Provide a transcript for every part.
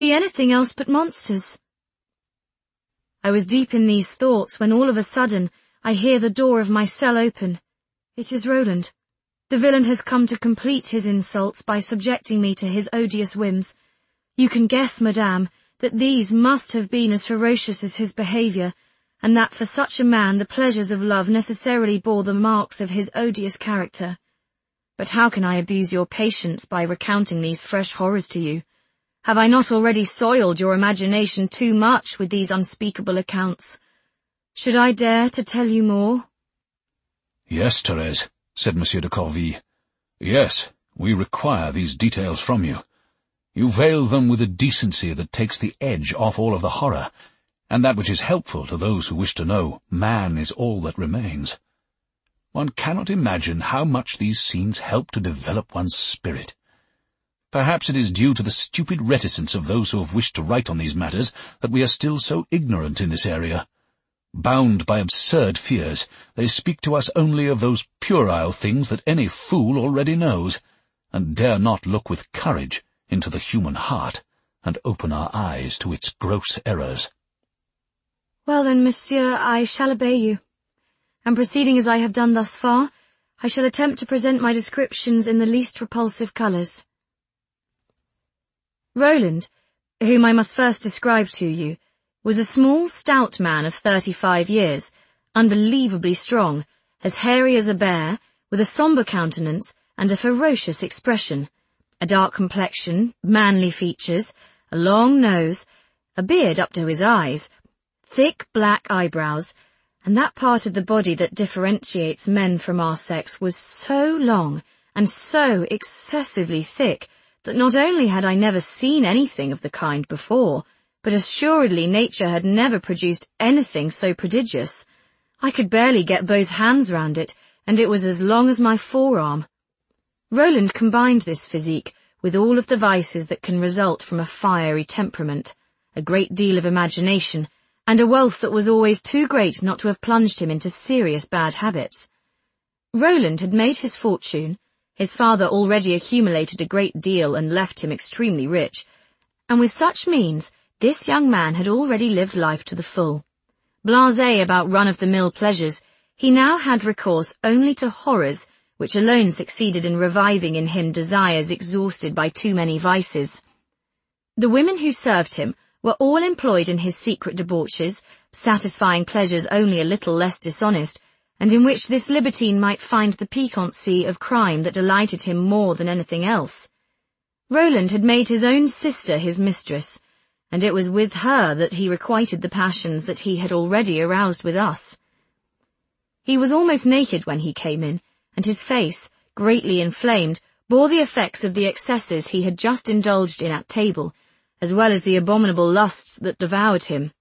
be anything else but monsters. I was deep in these thoughts when all of a sudden I hear the door of my cell open. It is Roland. The villain has come to complete his insults by subjecting me to his odious whims. You can guess, madame, that these must have been as ferocious as his behaviour, and that for such a man the pleasures of love necessarily bore the marks of his odious character. But how can I abuse your patience by recounting these fresh horrors to you? Have I not already soiled your imagination too much with these unspeakable accounts? Should I dare to tell you more? Yes, Thérèse, said Monsieur de Corville. Yes, we require these details from you. You veil them with a decency that takes the edge off all of the horror, and that which is helpful to those who wish to know man is all that remains. One cannot imagine how much these scenes help to develop one's spirit. Perhaps it is due to the stupid reticence of those who have wished to write on these matters that we are still so ignorant in this area. Bound by absurd fears, they speak to us only of those puerile things that any fool already knows, and dare not look with courage into the human heart, and open our eyes to its gross errors. Well then, monsieur, I shall obey you. And proceeding as I have done thus far, I shall attempt to present my descriptions in the least repulsive colours. Roland, whom I must first describe to you, was a small, stout man of 35 years, unbelievably strong, as hairy as a bear, with a sombre countenance and a ferocious expression, a dark complexion, manly features, a long nose, a beard up to his eyes, thick black eyebrows, and that part of the body that differentiates men from our sex was so long and so excessively thick that not only had I never seen anything of the kind before, but assuredly nature had never produced anything so prodigious. I could barely get both hands round it, and it was as long as my forearm. Roland combined this physique with all of the vices that can result from a fiery temperament, a great deal of imagination, and a wealth that was always too great not to have plunged him into serious bad habits. Roland had made his fortune. His father already accumulated a great deal and left him extremely rich, and with such means, this young man had already lived life to the full. Blasé about run-of-the-mill pleasures, he now had recourse only to horrors, which alone succeeded in reviving in him desires exhausted by too many vices. The women who served him were all employed in his secret debauches, satisfying pleasures only a little less dishonest, and in which this libertine might find the piquancy of crime that delighted him more than anything else. Roland had made his own sister his mistress, and it was with her that he requited the passions that he had already aroused with us. He was almost naked when he came in, and his face, greatly inflamed, bore the effects of the excesses he had just indulged in at table, as well as the abominable lusts that devoured him.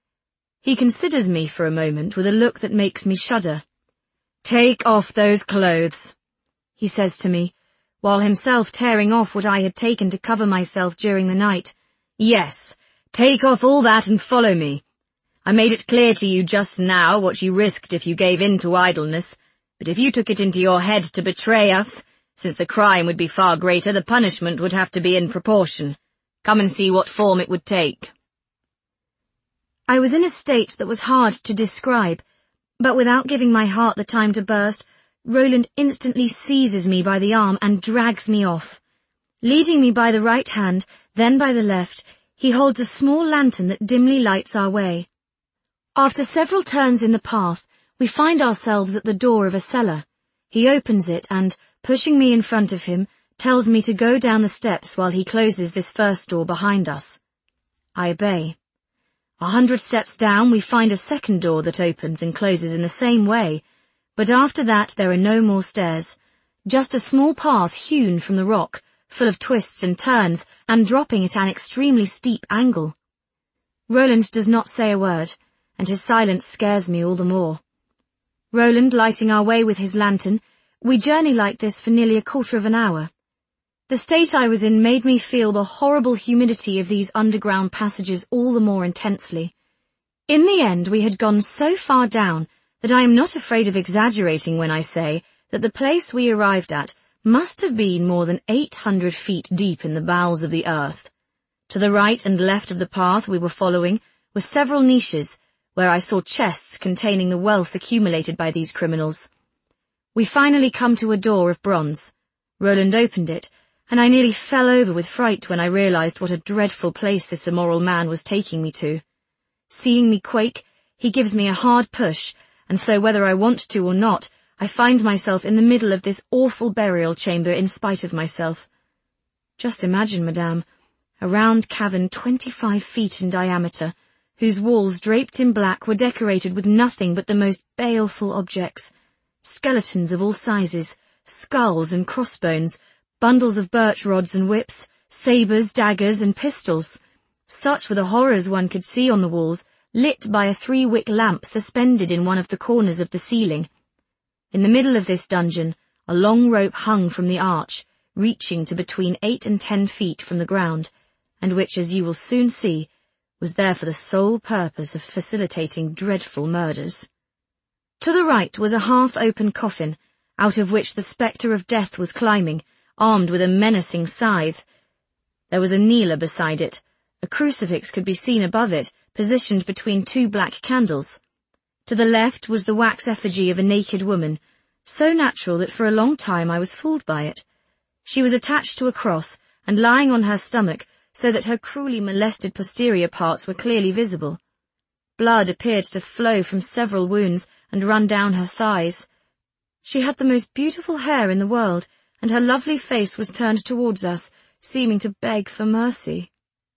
He considers me for a moment with a look that makes me shudder. "Take off those clothes," he says to me, while himself tearing off what I had taken to cover myself during the night. "Yes, take off all that and follow me. I made it clear to you just now what you risked if you gave in to idleness, but if you took it into your head to betray us, since the crime would be far greater, the punishment would have to be in proportion. Come and see what form it would take." I was in a state that was hard to describe, but without giving my heart the time to burst, Roland instantly seizes me by the arm and drags me off. Leading me by the right hand, then by the left, he holds a small lantern that dimly lights our way. After several turns in the path, we find ourselves at the door of a cellar. He opens it and, pushing me in front of him, tells me to go down the steps while he closes this first door behind us. I obey. 100 steps down, we find a second door that opens and closes in the same way, but after that there are no more stairs, just a small path hewn from the rock, full of twists and turns, and dropping at an extremely steep angle. Roland does not say a word, and his silence scares me all the more. Roland lighting our way with his lantern, we journey like this for nearly a quarter of an hour. The state I was in made me feel the horrible humidity of these underground passages all the more intensely. In the end we had gone so far down that I am not afraid of exaggerating when I say that the place we arrived at must have been more than 800 feet deep in the bowels of the earth. To the right and left of the path we were following were several niches, where I saw chests containing the wealth accumulated by these criminals. We finally come to a door of bronze. Roland opened it, and I nearly fell over with fright when I realized what a dreadful place this immoral man was taking me to. Seeing me quake, he gives me a hard push, and so whether I want to or not, I find myself in the middle of this awful burial chamber in spite of myself. Just imagine, madame, a round cavern 25 feet in diameter, whose walls draped in black were decorated with nothing but the most baleful objects. Skeletons of all sizes, skulls and crossbones, bundles of birch rods and whips, sabres, daggers, and pistols. Such were the horrors one could see on the walls, lit by a 3-wick lamp suspended in one of the corners of the ceiling. In the middle of this dungeon, a long rope hung from the arch, reaching to between 8 and 10 feet from the ground, and which, as you will soon see, was there for the sole purpose of facilitating dreadful murders. To the right was a half-open coffin, out of which the spectre of death was climbing, armed with a menacing scythe. There was a kneeler beside it. A crucifix could be seen above it, positioned between 2 black candles. To the left was the wax effigy of a naked woman, so natural that for a long time I was fooled by it. She was attached to a cross and lying on her stomach, so that her cruelly molested posterior parts were clearly visible. Blood appeared to flow from several wounds and run down her thighs. She had the most beautiful hair in the world, and her lovely face was turned towards us, seeming to beg for mercy.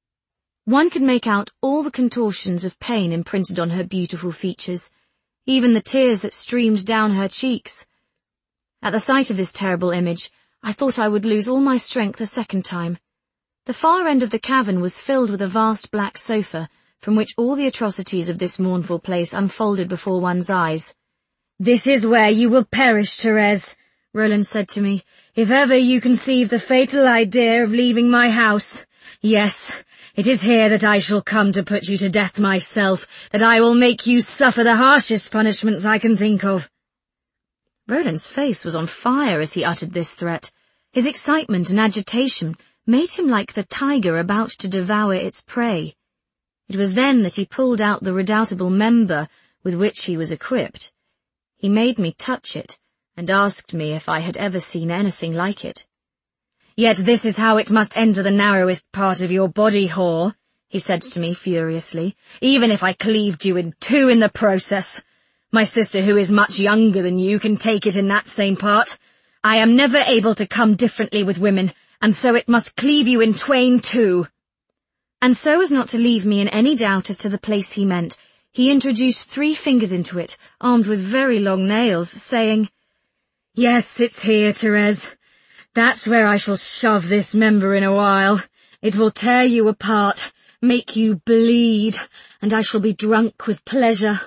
One could make out all the contortions of pain imprinted on her beautiful features, even the tears that streamed down her cheeks. At the sight of this terrible image, I thought I would lose all my strength a second time. The far end of the cavern was filled with a vast black sofa, from which all the atrocities of this mournful place unfolded before one's eyes. "This is where you will perish, Thérèse," Roland said to me, "if ever you conceive the fatal idea of leaving my house. Yes, it is here that I shall come to put you to death myself, that I will make you suffer the harshest punishments I can think of." Roland's face was on fire as he uttered this threat. His excitement and agitation made him like the tiger about to devour its prey. It was then that he pulled out the redoubtable member with which he was equipped. He made me touch it, and asked me if I had ever seen anything like it. "Yet this is how it must enter the narrowest part of your body, whore," he said to me furiously, "even if I cleaved you in 2 in the process. My sister, who is much younger than you, can take it in that same part. I am never able to come differently with women, and so it must cleave you in twain too." And so as not to leave me in any doubt as to the place he meant, he introduced 3 fingers into it, armed with very long nails, saying, "Yes, it's here, Thérèse. That's where I shall shove this member in a while. It will tear you apart, make you bleed, and I shall be drunk with pleasure."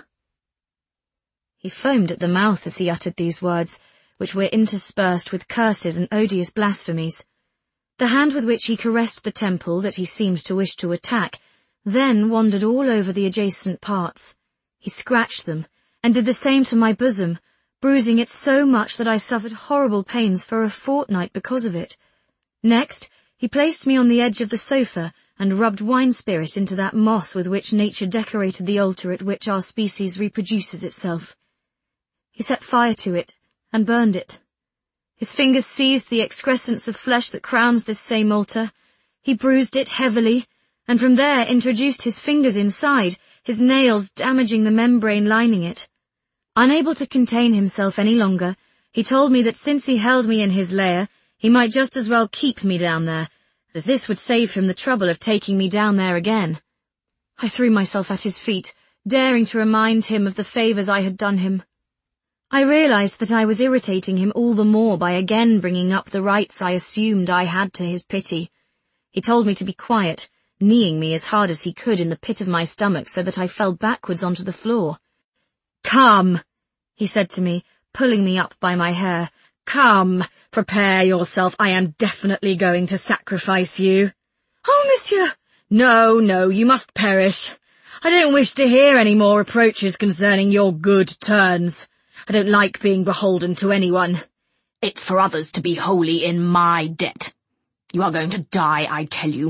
He foamed at the mouth as he uttered these words, which were interspersed with curses and odious blasphemies. The hand with which he caressed the temple that he seemed to wish to attack then wandered all over the adjacent parts. He scratched them, and did the same to my bosom, bruising it so much that I suffered horrible pains for a fortnight because of it. Next, he placed me on the edge of the sofa and rubbed wine spirit into that moss with which nature decorated the altar at which our species reproduces itself. He set fire to it and burned it. His fingers seized the excrescence of flesh that crowns this same altar. He bruised it heavily, and from there introduced his fingers inside, his nails damaging the membrane lining it. Unable to contain himself any longer, he told me that since he held me in his lair, he might just as well keep me down there, as this would save him the trouble of taking me down there again. I threw myself at his feet, daring to remind him of the favours I had done him. I realized that I was irritating him all the more by again bringing up the rights I assumed I had to his pity. He told me to be quiet, kneeing me as hard as he could in the pit of my stomach so that I fell backwards onto the floor. "Come," he said to me, pulling me up by my hair. "Come, prepare yourself, I am definitely going to sacrifice you." "Oh, monsieur!" No, you must perish. I don't wish to hear any more reproaches concerning your good turns. I don't like being beholden to anyone. It's for others to be wholly in my debt. You are going to die, I tell you.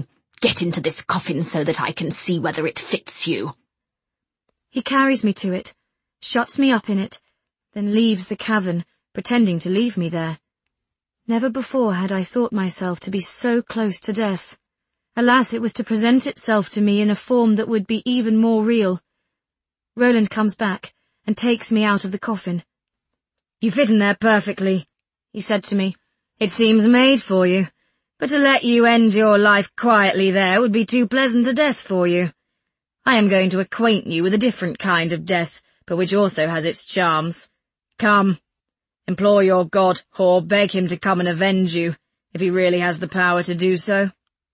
Get into this coffin so that I can see whether it fits you." He carries me to it, shuts me up in it, then leaves the cavern, pretending to leave me there. Never before had I thought myself to be so close to death. Alas, it was to present itself to me in a form that would be even more real. Roland comes back and takes me out of the coffin. "You fit in there perfectly," he said to me. "It seems made for you, but to let you end your life quietly there would be too pleasant a death for you. I am going to acquaint you with a different kind of death, but which also has its charms. Come, implore your god, or beg him to come and avenge you, if he really has the power to do so."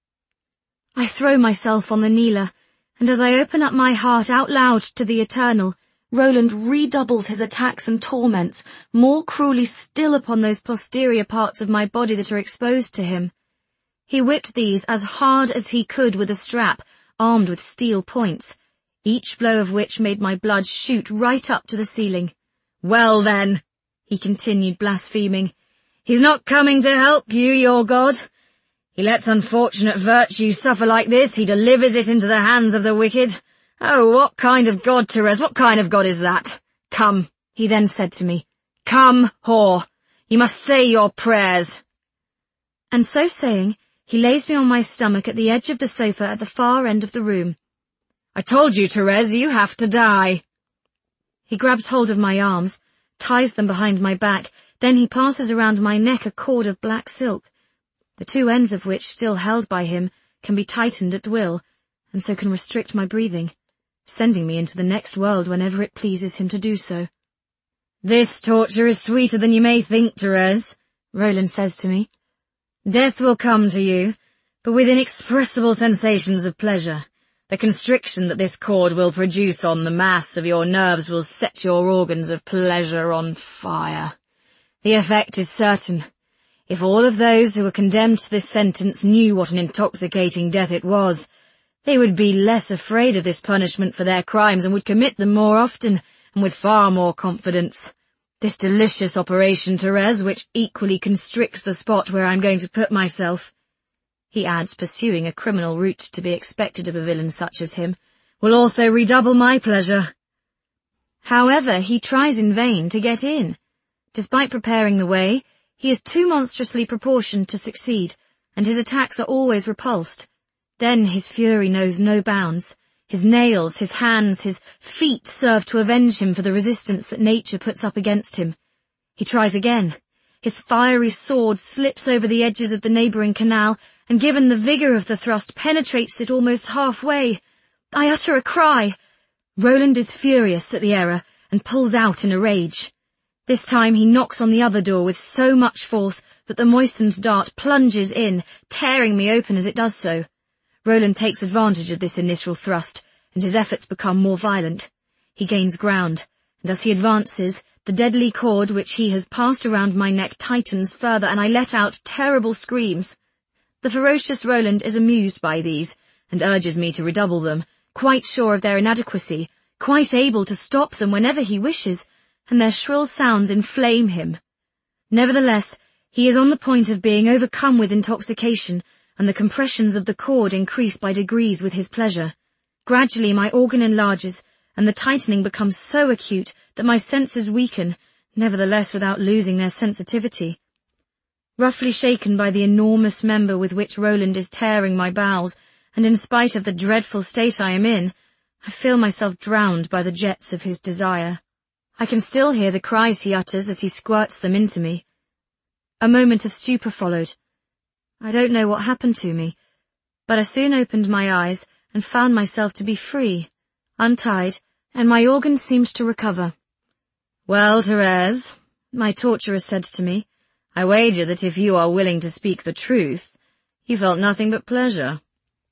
I throw myself on the kneeler, and as I open up my heart out loud to the Eternal, Roland redoubles his attacks and torments, more cruelly still upon those posterior parts of my body that are exposed to him. He whipped these as hard as he could with a strap, armed with steel points, each blow of which made my blood shoot right up to the ceiling. "Well then," he continued blaspheming, "he's not coming to help you, your god. He lets unfortunate virtue suffer like this, he delivers it into the hands of the wicked. Oh, what kind of god, Therese, what kind of god is that? Come," he then said to me, "come, whore, you must say your prayers." And so saying, he lays me on my stomach at the edge of the sofa at the far end of the room. "I told you, Therese, you have to die." He grabs hold of my arms, ties them behind my back, then he passes around my neck a cord of black silk, the two ends of which, still held by him, can be tightened at will, and so can restrict my breathing, sending me into the next world whenever it pleases him to do so. "This torture is sweeter than you may think, Therese," Roland says to me. "Death will come to you, but with inexpressible sensations of pleasure. The constriction that this cord will produce on the mass of your nerves will set your organs of pleasure on fire. The effect is certain. If all of those who were condemned to this sentence knew what an intoxicating death it was, they would be less afraid of this punishment for their crimes and would commit them more often and with far more confidence. This delicious operation, Therese, which equally constricts the spot where I am going to put myself," he adds, pursuing a criminal route to be expected of a villain such as him, "will also redouble my pleasure." However, he tries in vain to get in. Despite preparing the way, he is too monstrously proportioned to succeed, and his attacks are always repulsed. Then his fury knows no bounds. His nails, his hands, his feet serve to avenge him for the resistance that nature puts up against him. He tries again. His fiery sword slips over the edges of the neighbouring canal, and given the vigour of the thrust, penetrates it almost halfway. I utter a cry. Roland is furious at the error, and pulls out in a rage. This time he knocks on the other door with so much force that the moistened dart plunges in, tearing me open as it does so. Roland takes advantage of this initial thrust, and his efforts become more violent. He gains ground, and as he advances, the deadly cord which he has passed around my neck tightens further, and I let out terrible screams. The ferocious Roland is amused by these, and urges me to redouble them, quite sure of their inadequacy, quite able to stop them whenever he wishes, and their shrill sounds inflame him. Nevertheless, he is on the point of being overcome with intoxication, and the compressions of the cord increase by degrees with his pleasure. Gradually my organ enlarges, and the tightening becomes so acute that my senses weaken, nevertheless without losing their sensitivity. Roughly shaken by the enormous member with which Roland is tearing my bowels, and in spite of the dreadful state I am in, I feel myself drowned by the jets of his desire. I can still hear the cries he utters as he squirts them into me. A moment of stupor followed. I don't know what happened to me, but I soon opened my eyes and found myself to be free, untied, and my organs seemed to recover. "Well, Therese," my torturer said to me, "I wager that if you are willing to speak the truth, you felt nothing but pleasure."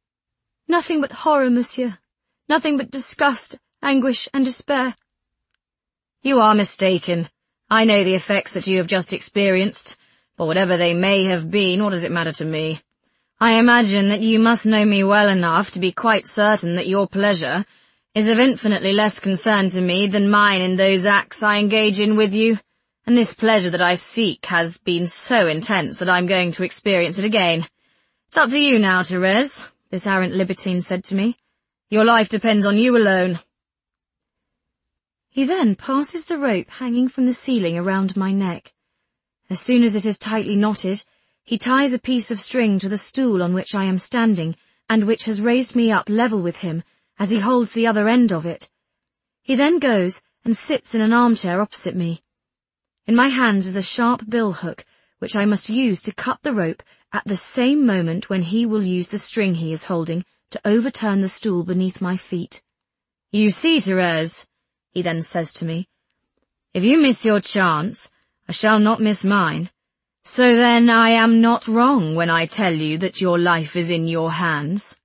"Nothing but horror, monsieur. Nothing but disgust, anguish, and despair." "You are mistaken. I know the effects that you have just experienced, but whatever they may have been, what does it matter to me? I imagine that you must know me well enough to be quite certain that your pleasure is of infinitely less concern to me than mine in those acts I engage in with you, and this pleasure that I seek has been so intense that I'm going to experience it again. It's up to you now, Therese. this arrant libertine said to me. Your life depends on you alone. He then passes the rope hanging from the ceiling around my neck. As soon as it is tightly knotted, he ties a piece of string to the stool on which I am standing, and which has raised me up level with him, as he holds the other end of it. He then goes and sits in an armchair opposite me. In my hands is a sharp billhook, which I must use to cut the rope at the same moment when he will use the string he is holding to overturn the stool beneath my feet. You see, Thérèse, he then says to me, if you miss your chance, I shall not miss mine. So then I am not wrong when I tell you that your life is in your hands.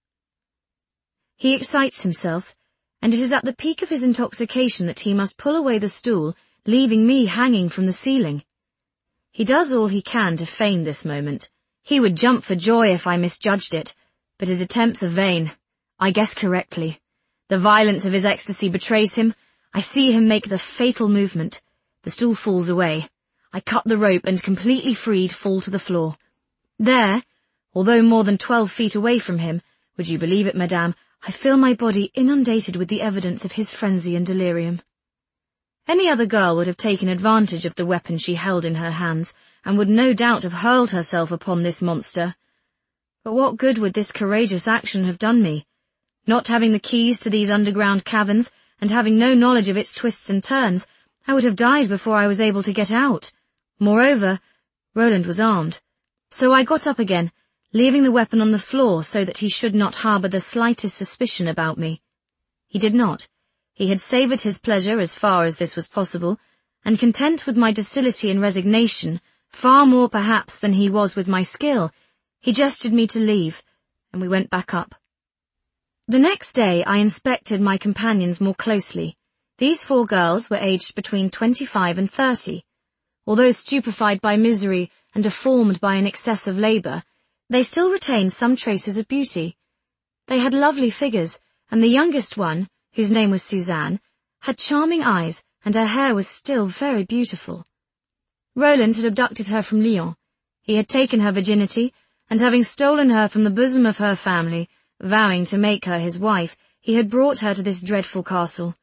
He excites himself, and it is at the peak of his intoxication that he must pull away the stool, leaving me hanging from the ceiling. He does all he can to feign this moment. He would jump for joy if I misjudged it, but his attempts are vain. I guess correctly. The violence of his ecstasy betrays him. I see him make the fatal movement. The stool falls away. I cut the rope and, completely freed, fall to the floor. There, although more than 12 feet away from him, would you believe it, madame, I feel my body inundated with the evidence of his frenzy and delirium. Any other girl would have taken advantage of the weapon she held in her hands, and would no doubt have hurled herself upon this monster. But what good would this courageous action have done me? Not having the keys to these underground caverns, and having no knowledge of its twists and turns, I would have died before I was able to get out. Moreover, Roland was armed. So I got up again, leaving the weapon on the floor so that he should not harbour the slightest suspicion about me. He did not. He had savoured his pleasure as far as this was possible, and content with my docility and resignation, far more perhaps than he was with my skill, he gestured me to leave, and we went back up. The next day I inspected my companions more closely. These 4 girls were aged between 25 and 30. Although stupefied by misery and deformed by an excess of labour, they still retained some traces of beauty. They had lovely figures, and the youngest one, whose name was Suzanne, had charming eyes, and her hair was still very beautiful. Roland had abducted her from Lyon. He had taken her virginity, and having stolen her from the bosom of her family, vowing to make her his wife, he had brought her to this dreadful castle.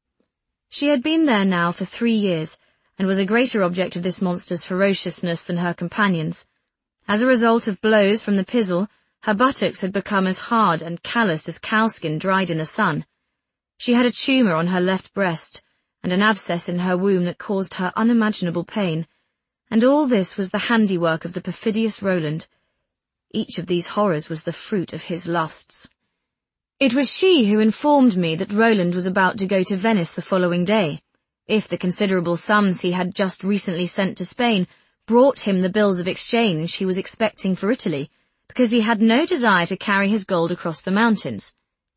She had been there now for 3 years, and was a greater object of this monster's ferociousness than her companions. As a result of blows from the pizzle, her buttocks had become as hard and callous as cowskin dried in the sun. She had a tumour on her left breast, and an abscess in her womb that caused her unimaginable pain, and all this was the handiwork of the perfidious Roland. Each of these horrors was the fruit of his lusts. It was she who informed me that Roland was about to go to Venice the following day, if the considerable sums he had just recently sent to Spain brought him the bills of exchange he was expecting for Italy, because he had no desire to carry his gold across the mountains.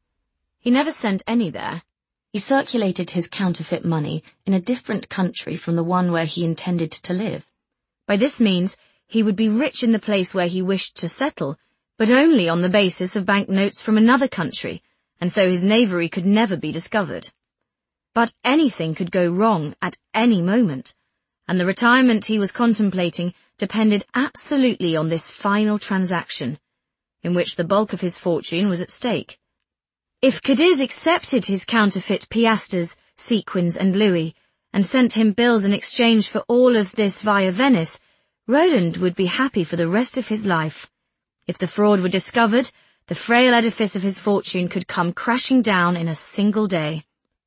He never sent any there. He circulated his counterfeit money in a different country from the one where he intended to live. By this means, he would be rich in the place where he wished to settle, but only on the basis of banknotes from another country, and so his knavery could never be discovered. But anything could go wrong at any moment, and the retirement he was contemplating depended absolutely on this final transaction, in which the bulk of his fortune was at stake. If Cadiz accepted his counterfeit piastres, sequins, and louis, and sent him bills in exchange for all of this via Venice, Roland would be happy for the rest of his life. If the fraud were discovered, the frail edifice of his fortune could come crashing down in a single day.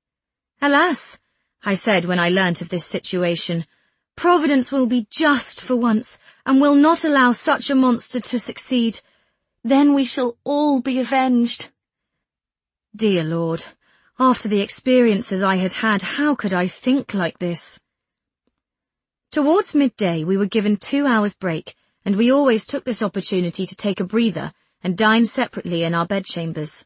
Alas, I said when I learnt of this situation, Providence will be just for once, and will not allow such a monster to succeed. Then we shall all be avenged. Dear Lord, after the experiences I had had, how could I think like this? Towards midday we were given 2 hours' break, and we always took this opportunity to take a breather and dine separately in our bedchambers.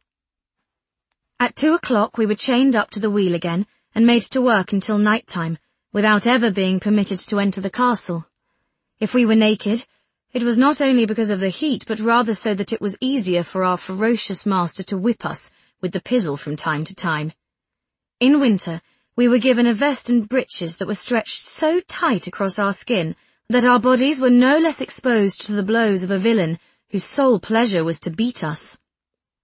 At 2 o'clock we were chained up to the wheel again and made to work until night-time, without ever being permitted to enter the castle. If we were naked, it was not only because of the heat, but rather so that it was easier for our ferocious master to whip us with the pizzle from time to time. In winter, we were given a vest and breeches that were stretched so tight across our skin that our bodies were no less exposed to the blows of a villain whose sole pleasure was to beat us.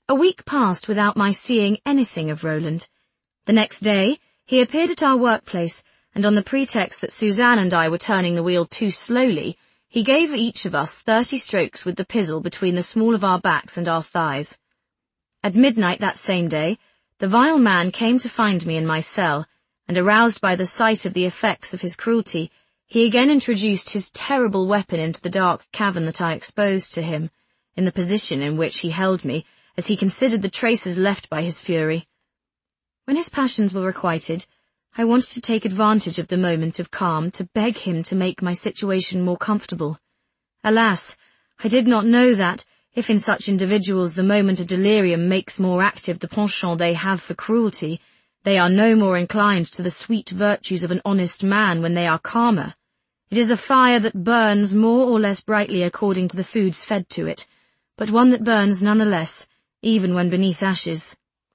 A week passed without my seeing anything of Roland. The next day, he appeared at our workplace, and on the pretext that Suzanne and I were turning the wheel too slowly, he gave each of us 30 strokes with the pizzle between the small of our backs and our thighs. At midnight that same day, the vile man came to find me in my cell, and aroused by the sight of the effects of his cruelty, he again introduced his terrible weapon into the dark cavern that I exposed to him, in the position in which he held me, as he considered the traces left by his fury. When his passions were requited, I wanted to take advantage of the moment of calm to beg him to make my situation more comfortable. Alas, I did not know that, if in such individuals the moment of delirium makes more active the penchant they have for cruelty, they are no more inclined to the sweet virtues of an honest man when they are calmer. It is a fire that burns more or less brightly according to the foods fed to it, but one that burns none the less, even when beneath ashes.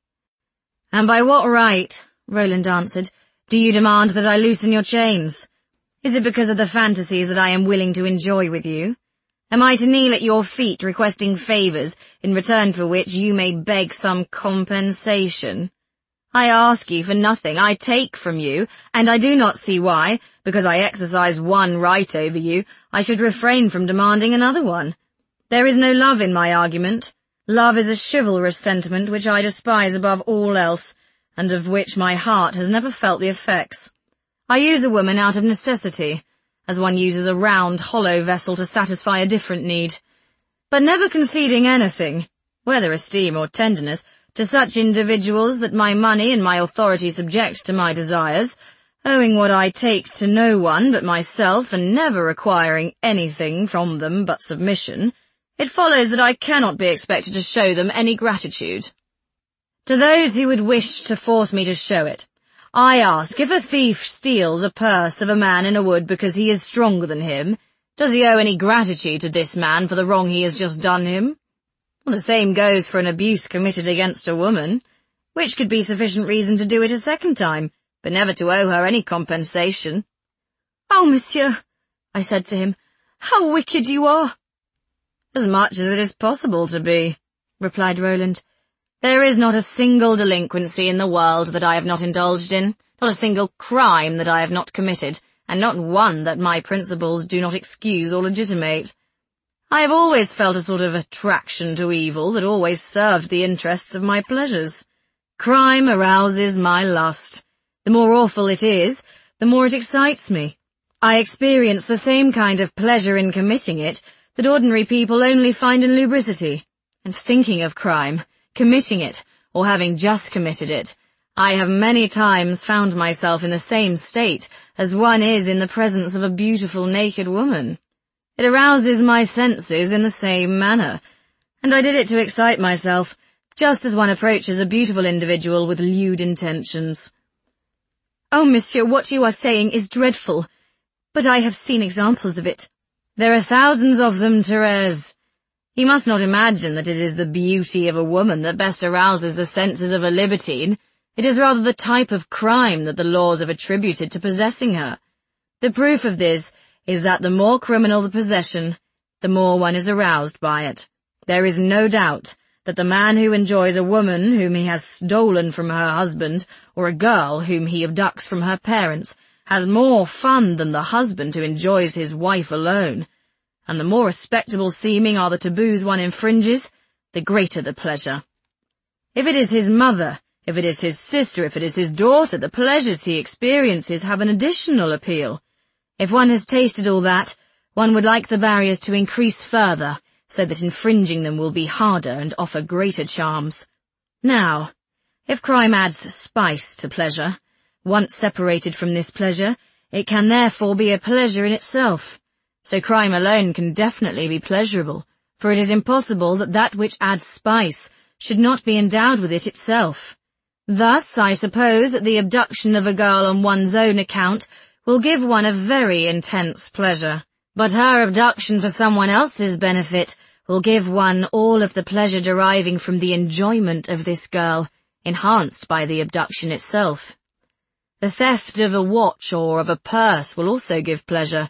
"And by what right," Roland answered, "do you demand that I loosen your chains? Is it because of the fantasies that I am willing to enjoy with you? Am I to kneel at your feet requesting favours, in return for which you may beg some compensation? I ask you for nothing, I take from you, and I do not see why, because I exercise one right over you, I should refrain from demanding another one. There is no love in my argument. Love is a chivalrous sentiment which I despise above all else, and of which my heart has never felt the effects. I use a woman out of necessity, as one uses a round, hollow vessel to satisfy a different need, but never conceding anything, whether esteem or tenderness, to such individuals that my money and my authority subject to my desires, owing what I take to no one but myself and never requiring anything from them but submission. It follows that I cannot be expected to show them any gratitude. To those who would wish to force me to show it, I ask, if a thief steals a purse of a man in a wood because he is stronger than him, does he owe any gratitude to this man for the wrong he has just done him? Well, the same goes for an abuse committed against a woman, which could be sufficient reason to do it a second time, but never to owe her any compensation." "Oh, monsieur," I said to him, "how wicked you are!" "As much as it is possible to be," replied Roland. "There is not a single delinquency in the world that I have not indulged in, not a single crime that I have not committed, and not one that my principles do not excuse or legitimate. I have always felt a sort of attraction to evil that always served the interests of my pleasures. Crime arouses my lust. The more awful it is, the more it excites me. I experience the same kind of pleasure in committing it that ordinary people only find in lubricity. And thinking of crime, committing it, or having just committed it, I have many times found myself in the same state as one is in the presence of a beautiful naked woman. It arouses my senses in the same manner, and I did it to excite myself, just as one approaches a beautiful individual with lewd intentions." "Oh, monsieur, what you are saying is dreadful, but I have seen examples of it." "There are thousands of them, Thérèse. You must not imagine that it is the beauty of a woman that best arouses the senses of a libertine. It is rather the type of crime that the laws have attributed to possessing her. The proof of this is that the more criminal the possession, the more one is aroused by it. There is no doubt that the man who enjoys a woman whom he has stolen from her husband, or a girl whom he abducts from her parents, has more fun than the husband who enjoys his wife alone. And the more respectable seeming are the taboos one infringes, the greater the pleasure. If it is his mother, if it is his sister, if it is his daughter, the pleasures he experiences have an additional appeal. If one has tasted all that, one would like the barriers to increase further, so that infringing them will be harder and offer greater charms. Now, if crime adds spice to pleasure, once separated from this pleasure, it can therefore be a pleasure in itself. So crime alone can definitely be pleasurable, for it is impossible that that which adds spice should not be endowed with it itself. Thus, I suppose that the abduction of a girl on one's own account will give one a very intense pleasure, but her abduction for someone else's benefit will give one all of the pleasure deriving from the enjoyment of this girl, enhanced by the abduction itself. The theft of a watch or of a purse will also give pleasure,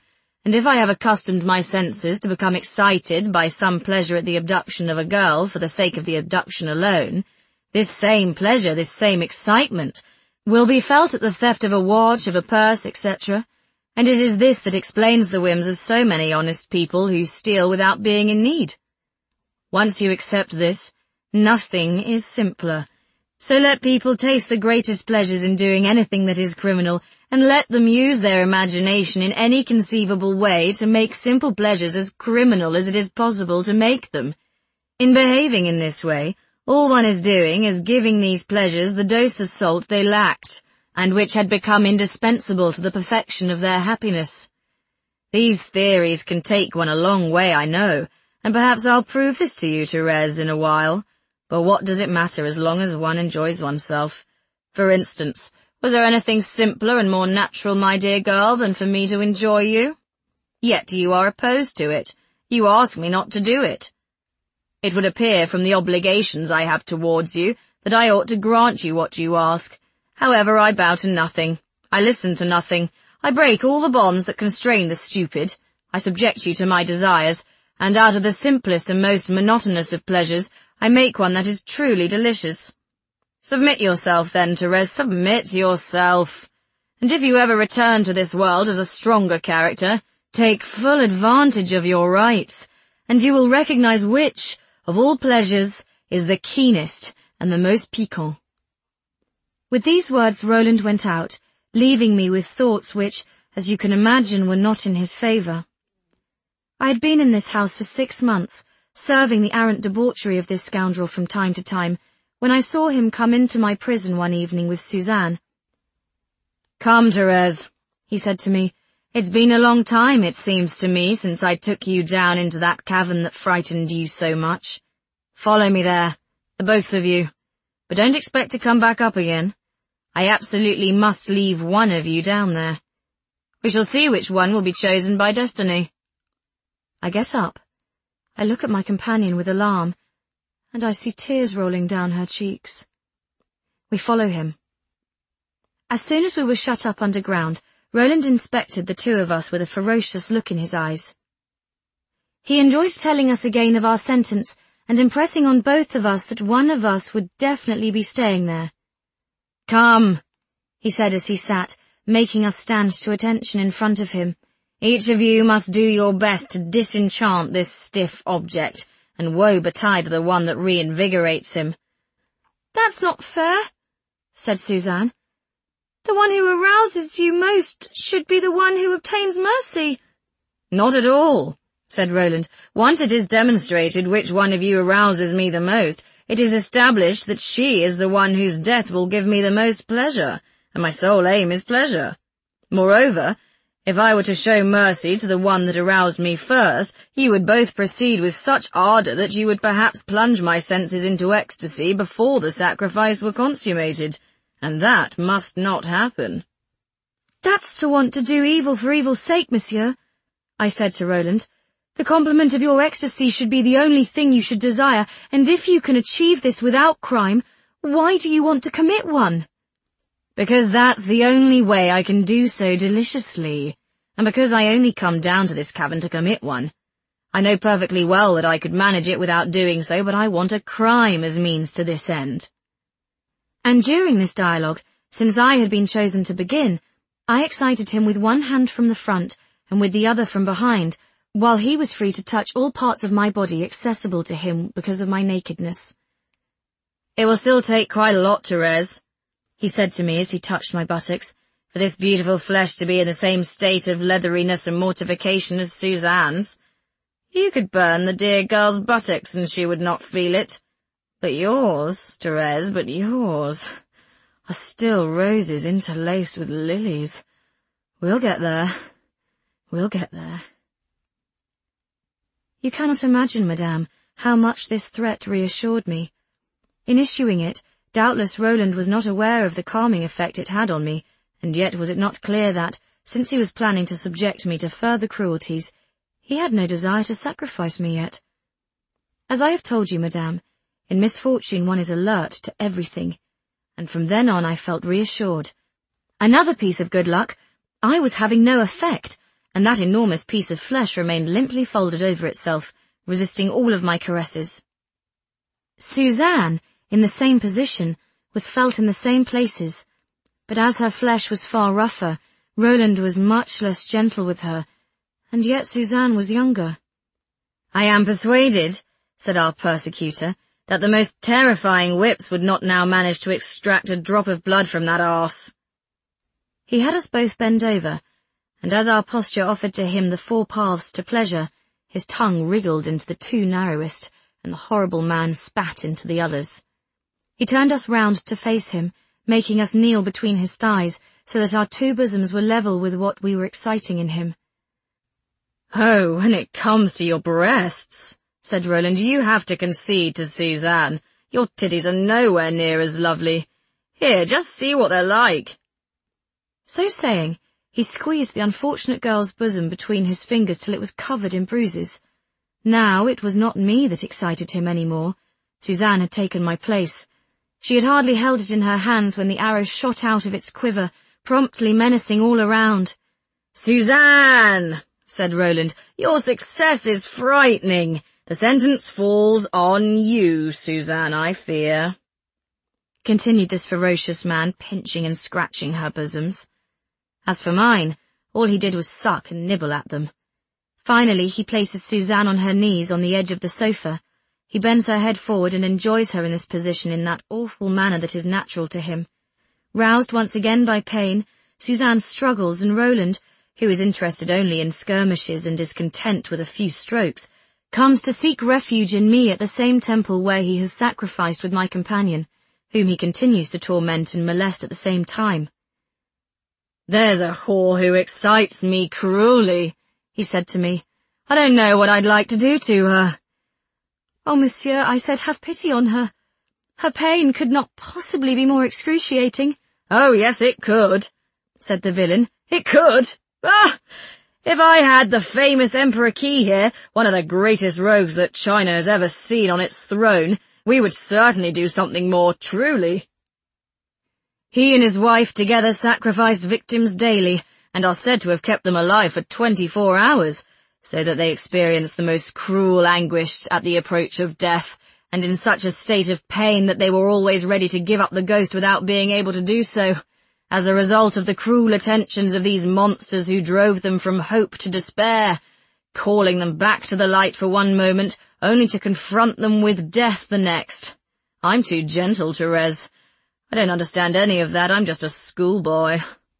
and if I have accustomed my senses to become excited by some pleasure at the abduction of a girl for the sake of the abduction alone, this same pleasure, this same excitement, will be felt at the theft of a watch, of a purse, etc., and it is this that explains the whims of so many honest people who steal without being in need. Once you accept this, nothing is simpler. So let people taste the greatest pleasures in doing anything that is criminal, and let them use their imagination in any conceivable way to make simple pleasures as criminal as it is possible to make them. In behaving in this way, all one is doing is giving these pleasures the dose of salt they lacked, and which had become indispensable to the perfection of their happiness. These theories can take one a long way, I know, and perhaps I'll prove this to you, Thérèse, in a while. But what does it matter as long as one enjoys oneself? For instance, was there anything simpler and more natural, my dear girl, than for me to enjoy you? Yet you are opposed to it. You ask me not to do it. It would appear from the obligations I have towards you that I ought to grant you what you ask. However, I bow to nothing. I listen to nothing. I break all the bonds that constrain the stupid. I subject you to my desires, and out of the simplest and most monotonous of pleasures, I make one that is truly delicious. Submit yourself then, Thérèse, submit yourself. And if you ever return to this world as a stronger character, take full advantage of your rights, and you will recognize which, of all pleasures, is the keenest and the most piquant. With these words Roland went out, leaving me with thoughts which, as you can imagine, were not in his favour. I had been in this house for 6 months, serving the arrant debauchery of this scoundrel from time to time, when I saw him come into my prison one evening with Suzanne. "Come, Thérèse," he said to me, "it's been a long time, it seems to me, since I took you down into that cavern that frightened you so much. Follow me there, the both of you, but don't expect to come back up again. I absolutely must leave one of you down there. We shall see which one will be chosen by destiny." I get up. I look at my companion with alarm, and I see tears rolling down her cheeks. We follow him. As soon as we were shut up underground, Roland inspected the two of us with a ferocious look in his eyes. He enjoyed telling us again of our sentence and impressing on both of us that one of us would definitely be staying there. "Come," he said as he sat, making us stand to attention in front of him. "Each of you must do your best to disenchant this stiff object, and woe betide the one that reinvigorates him." "That's not fair," said Suzanne. "The one who arouses you most should be the one who obtains mercy." "Not at all," said Roland. "Once it is demonstrated which one of you arouses me the most, it is established that she is the one whose death will give me the most pleasure, and my sole aim is pleasure. Moreover, if I were to show mercy to the one that aroused me first, you would both proceed with such ardour that you would perhaps plunge my senses into ecstasy before the sacrifice were consummated, and that must not happen." "That's to want to do evil for evil's sake, monsieur," I said to Roland. "The compliment of your ecstasy should be the only thing you should desire, and if you can achieve this without crime, why do you want to commit one?" "Because that's the only way I can do so deliciously, and because I only come down to this cavern to commit one. I know perfectly well that I could manage it without doing so, but I want a crime as means to this end." And during this dialogue, since I had been chosen to begin, I excited him with one hand from the front and with the other from behind, while he was free to touch all parts of my body accessible to him because of my nakedness. "It will still take quite a lot, Thérèse," he said to me as he touched my buttocks, "for this beautiful flesh to be in the same state of leatheriness and mortification as Suzanne's. You could burn the dear girl's buttocks and she would not feel it. But yours, Thérèse, but yours are still roses interlaced with lilies. We'll get there. We'll get there." You cannot imagine, madame, how much this threat reassured me. In issuing it, doubtless Roland was not aware of the calming effect it had on me, and yet was it not clear that, since he was planning to subject me to further cruelties, he had no desire to sacrifice me yet? As I have told you, madame, in misfortune one is alert to everything, and from then on I felt reassured. Another piece of good luck, I was having no effect, and that enormous piece of flesh remained limply folded over itself, resisting all of my caresses. Suzanne, in the same position, was felt in the same places, but as her flesh was far rougher, Roland was much less gentle with her, and yet Suzanne was younger. "I am persuaded," said our persecutor, "that the most terrifying whips would not now manage to extract a drop of blood from that arse." He had us both bend over, and as our posture offered to him the 4 paths to pleasure, his tongue wriggled into the 2 narrowest, and the horrible man spat into the others. He turned us round to face him, making us kneel between his thighs, so that our 2 bosoms were level with what we were exciting in him. "Oh, when it comes to your breasts," said Roland, "you have to concede to Suzanne. Your titties are nowhere near as lovely. Here, just see what they're like." So saying, he squeezed the unfortunate girl's bosom between his fingers till it was covered in bruises. Now it was not me that excited him any more. Suzanne had taken my place. She had hardly held it in her hands when the arrow shot out of its quiver, promptly menacing all around. "Suzanne," said Roland, "your success is frightening. The sentence falls on you, Suzanne, I fear," continued this ferocious man, pinching and scratching her bosoms. As for mine, all he did was suck and nibble at them. Finally, he places Suzanne on her knees on the edge of the sofa. He bends her head forward and enjoys her in this position in that awful manner that is natural to him. Roused once again by pain, Suzanne struggles, and Roland, who is interested only in skirmishes and is content with a few strokes, comes to seek refuge in me at the same temple where he has sacrificed with my companion, whom he continues to torment and molest at the same time. "There's a whore who excites me cruelly," he said to me. "I don't know what I'd like to do to her." "Oh, monsieur," I said, "have pity on her. Her pain could not possibly be more excruciating." "Oh, yes, it could," said the villain. "It could. Ah! If I had the famous Emperor Qi here, one of the greatest rogues that China has ever seen on its throne, we would certainly do something more truly. He and his wife together sacrificed victims daily, and are said to have kept them alive for 24 hours, so that they experienced the most cruel anguish at the approach of death, and in such a state of pain that they were always ready to give up the ghost without being able to do so, as a result of the cruel attentions of these monsters who drove them from hope to despair, calling them back to the light for one moment, only to confront them with death the next. I'm too gentle, Therese. I don't understand any of that, I'm just a schoolboy."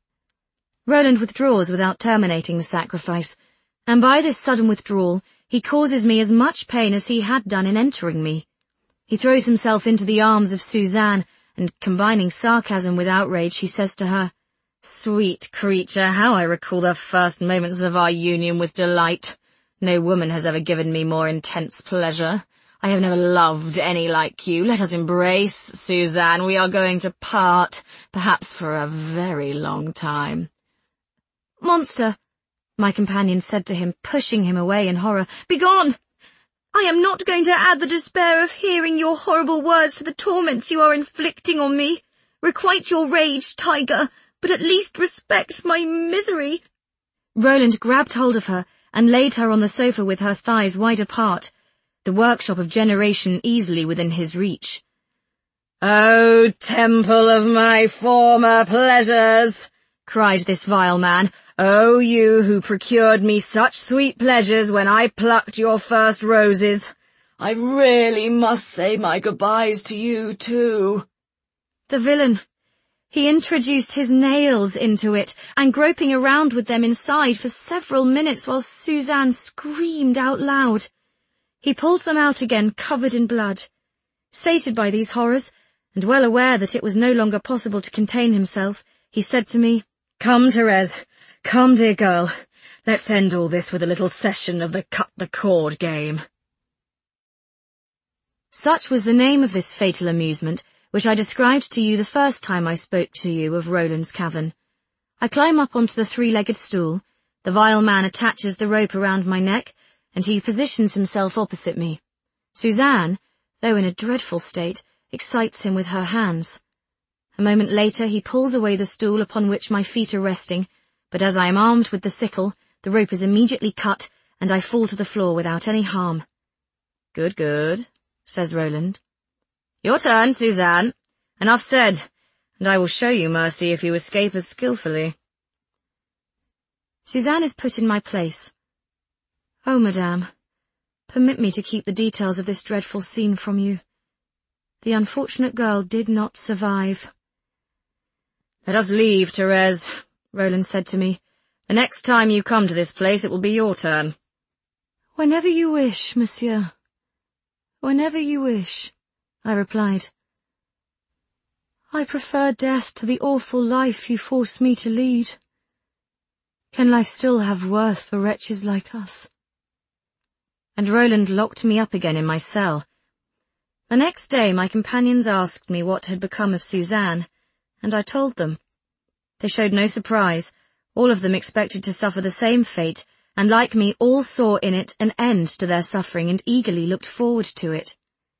Roland withdraws without terminating the sacrifice, and by this sudden withdrawal he causes me as much pain as he had done in entering me. He throws himself into the arms of Suzanne, and combining sarcasm with outrage, he says to her, "Sweet creature, how I recall the first moments of our union with delight. No woman has ever given me more intense pleasure. I have never loved any like you. Let us embrace, Suzanne. We are going to part, perhaps for a very long time." "Monster," my companion said to him, pushing him away in horror. "Begone! I am not going to add the despair of hearing your horrible words to the torments you are inflicting on me. Requite your rage, tiger, but at least respect my misery." Roland grabbed hold of her and laid her on the sofa with her thighs wide apart, the workshop of generation easily within his reach. "Oh, temple of my former pleasures," cried this vile man. "Oh, you who procured me such sweet pleasures when I plucked your first roses. I really must say my goodbyes to you, too." The villain. He introduced his nails into it, and groping around with them inside for several minutes while Suzanne screamed out loud. He pulled them out again, covered in blood. Sated by these horrors, and well aware that it was no longer possible to contain himself, he said to me, "Come, Therese. Come, dear girl. Let's end all this with a little session of the cut-the-cord game." Such was the name of this fatal amusement, which I described to you the first time I spoke to you of Roland's Cavern. I climb up onto the 3-legged stool, the vile man attaches the rope around my neck, and he positions himself opposite me. Suzanne, though in a dreadful state, excites him with her hands. A moment later he pulls away the stool upon which my feet are resting, but as I am armed with the sickle, The rope is immediately cut, and I fall to the floor without any harm. "Good, good," says Roland. "Your turn, Suzanne. Enough said, and I will show you mercy if you escape as skillfully." Suzanne is put in my place. "Oh, madame, permit me to keep the details of this dreadful scene from you. The unfortunate girl did not survive." "Let us leave, Thérèse," Roland said to me. "The next time you come to this place it will be your turn." "Whenever you wish, monsieur. Whenever you wish," I replied. "I prefer death to the awful life you force me to lead. Can life still have worth for wretches like us?" And Roland locked me up again in my cell. The next day my companions asked me what had become of Suzanne, and I told them. They showed no surprise. All of them expected to suffer the same fate, and like me all saw in it an end to their suffering and eagerly looked forward to it.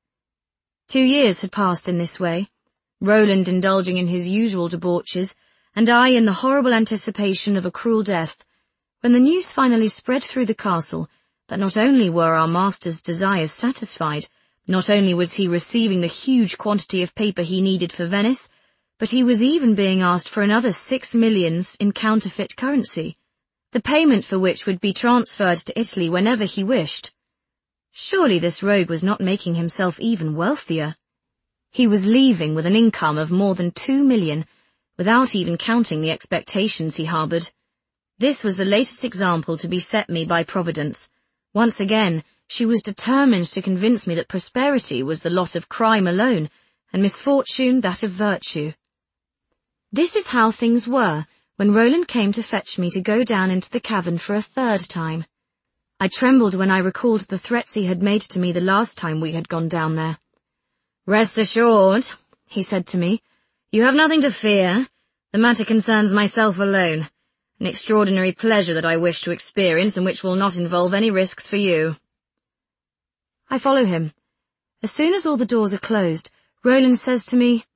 2 years had passed in this way, Roland indulging in his usual debauches, and I in the horrible anticipation of a cruel death, when the news finally spread through the castle that not only were our master's desires satisfied, not only was he receiving the huge quantity of paper he needed for Venice, but he was even being asked for another 6 millions in counterfeit currency, the payment for which would be transferred to Italy whenever he wished. Surely this rogue was not making himself even wealthier. He was leaving with an income of more than 2 million, without even counting the expectations he harboured. This was the latest example to be set me by Providence. Once again, she was determined to convince me that prosperity was the lot of crime alone, and misfortune that of virtue. This is how things were when Roland came to fetch me to go down into the cavern for a 3rd time. I trembled when I recalled the threats he had made to me the last time we had gone down there. "Rest assured," he said to me, "you have nothing to fear. The matter concerns myself alone, an extraordinary pleasure that I wish to experience and which will not involve any risks for you." I follow him. As soon as all the doors are closed, Roland says to me,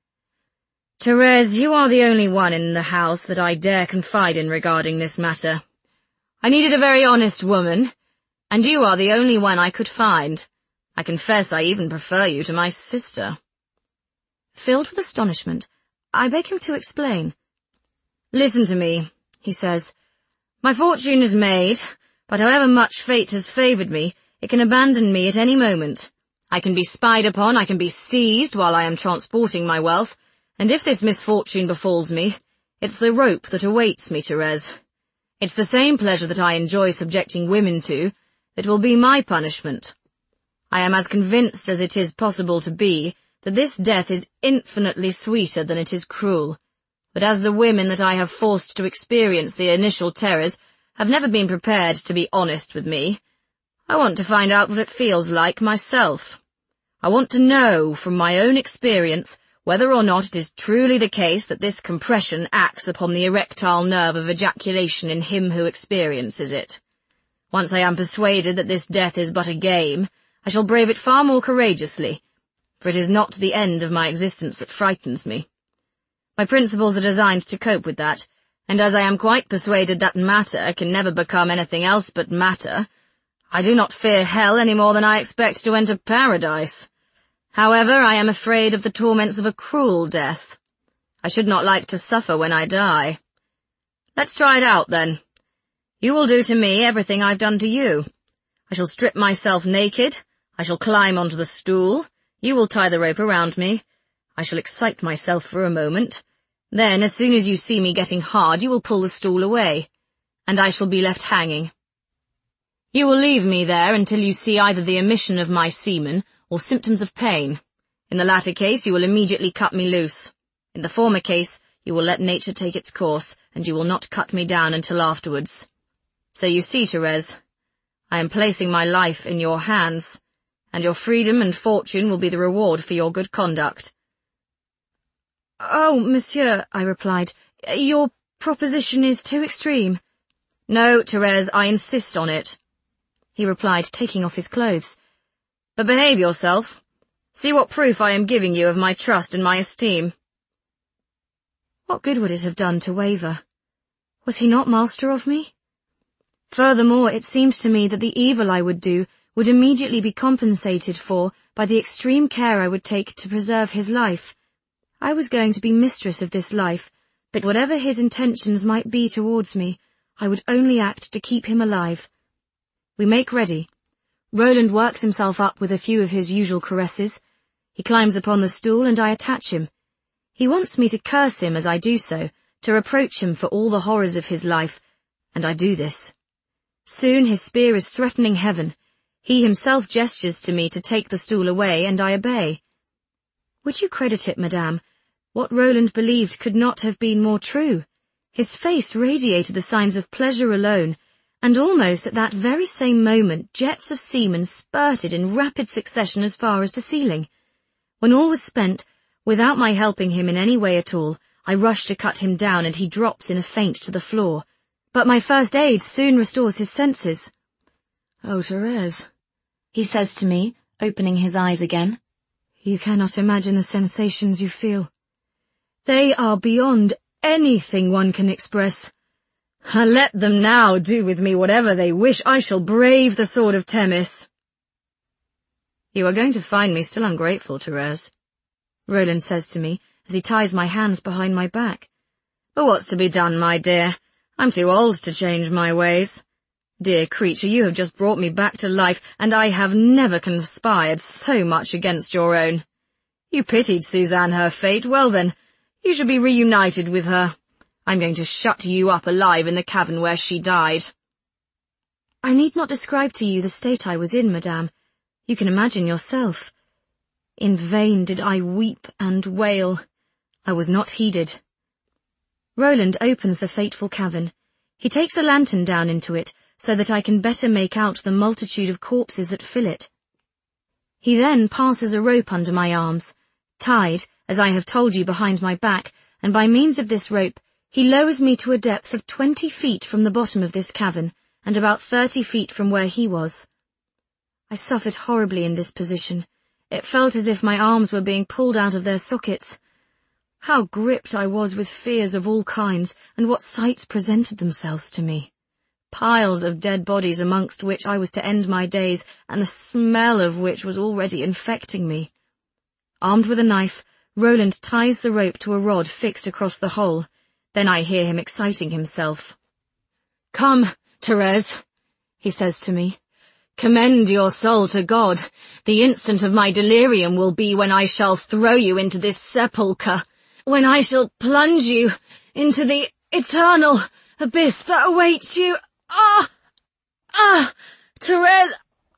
"Thérèse, you are the only one in the house that I dare confide in regarding this matter. I needed a very honest woman, and you are the only one I could find. I confess I even prefer you to my sister." Filled with astonishment, I beg him to explain. "Listen to me," he says. "My fortune is made, but however much fate has favoured me, it can abandon me at any moment. I can be spied upon, I can be seized while I am transporting my wealth, and if this misfortune befalls me, it's the rope that awaits me, Thérèse. It's the same pleasure that I enjoy subjecting women to that will be my punishment. I am as convinced as it is possible to be that this death is infinitely sweeter than it is cruel, but as the women that I have forced to experience the initial terrors have never been prepared to be honest with me, I want to find out what it feels like myself. I want to know from my own experience whether or not it is truly the case that this compression acts upon the erectile nerve of ejaculation in him who experiences it. Once I am persuaded that this death is but a game, I shall brave it far more courageously, for it is not the end of my existence that frightens me. My principles are designed to cope with that, and as I am quite persuaded that matter can never become anything else but matter, I do not fear hell any more than I expect to enter paradise. However, I am afraid of the torments of a cruel death. I should not like to suffer when I die. Let's try it out, then. You will do to me everything I've done to you. I shall strip myself naked, I shall climb onto the stool, you will tie the rope around me, I shall excite myself for a moment, then as soon as you see me getting hard you will pull the stool away, and I shall be left hanging. You will leave me there until you see either the emission of my semen or symptoms of pain. In the latter case you will immediately cut me loose. In the former case you will let nature take its course, and you will not cut me down until afterwards. So you see, Thérèse, I am placing my life in your hands, and your freedom and fortune will be the reward for your good conduct." "Oh, monsieur," I replied, "your proposition is too extreme." "No, Thérèse, I insist on it," he replied, taking off his clothes. "But behave yourself. See what proof I am giving you of my trust and my esteem." What good would it have done to waver? Was he not master of me? Furthermore, it seemed to me that the evil I would do would immediately be compensated for by the extreme care I would take to preserve his life. I was going to be mistress of this life, but whatever his intentions might be towards me, I would only act to keep him alive. We make ready. Roland works himself up with a few of his usual caresses. He climbs upon the stool and I attach him. He wants me to curse him as I do so, to reproach him for all the horrors of his life, and I do this. Soon his spear is threatening heaven. He himself gestures to me to take the stool away, and I obey. Would you credit it, madame? What Roland believed could not have been more true. His face radiated the signs of pleasure alone, and almost at that very same moment jets of semen spurted in rapid succession as far as the ceiling. When all was spent, without my helping him in any way at all, I rush to cut him down and he drops in a faint to the floor. But my first aid soon restores his senses. "Oh, Thérèse," he says to me, opening his eyes again. "You cannot imagine the sensations you feel. They are beyond anything one can express. Let them now do with me whatever they wish. I shall brave the sword of Themis." "You are going to find me still ungrateful, Thérèse," Roland says to me as he ties my hands behind my back. "But what's to be done, my dear? I'm too old to change my ways. Dear creature, you have just brought me back to life, and I have never conspired so much against your own. You pitied Suzanne her fate. Well then, you shall be reunited with her. I'm going to shut you up alive in the cavern where she died." I need not describe to you the state I was in, madame. You can imagine yourself. In vain did I weep and wail. I was not heeded. Roland opens the fateful cavern. He takes a lantern down into it, so that I can better make out the multitude of corpses that fill it. He then passes a rope under my arms, tied, as I have told you, behind my back, and by means of this rope, he lowers me to a depth of 20 feet from the bottom of this cavern, and about 30 feet from where he was. I suffered horribly in this position. It felt as if my arms were being pulled out of their sockets. How gripped I was with fears of all kinds, and what sights presented themselves to me. Piles of dead bodies amongst which I was to end my days, and the smell of which was already infecting me. Armed with a knife, Roland ties the rope to a rod fixed across the hole. Then I hear him exciting himself. "Come, Thérèse," he says to me. "Commend your soul to God. The instant of my delirium will be when I shall throw you into this sepulchre, when I shall plunge you into the eternal abyss that awaits you. Thérèse,